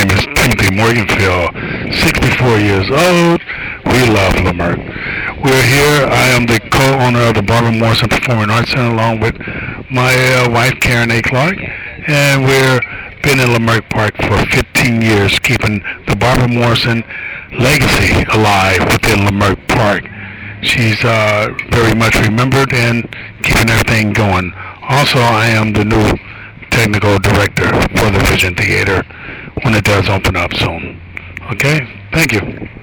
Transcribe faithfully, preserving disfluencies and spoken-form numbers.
name is Timothy Morganfield, sixty-four years old. We love Leimert. We're here. I am the co-owner of the Barbara Morrison Performing Arts Center along with my uh, wife, Karen A. Clark. And we're been in Leimert Park for fifteen years, keeping the Barbara Morrison legacy alive within Leimert Park. She's uh, very much remembered and keeping everything going. Also, I am the new technical director for the Vision Theater when it does open up soon. Okay? Thank you.